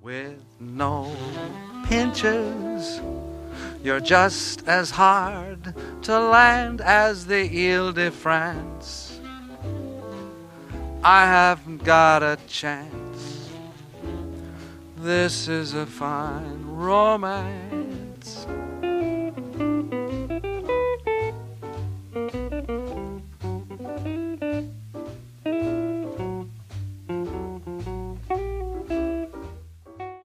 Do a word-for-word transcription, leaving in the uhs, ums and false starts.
With no pinches, you're just as hard to land as the Ile de France. I haven't got a chance. This is a fine romance.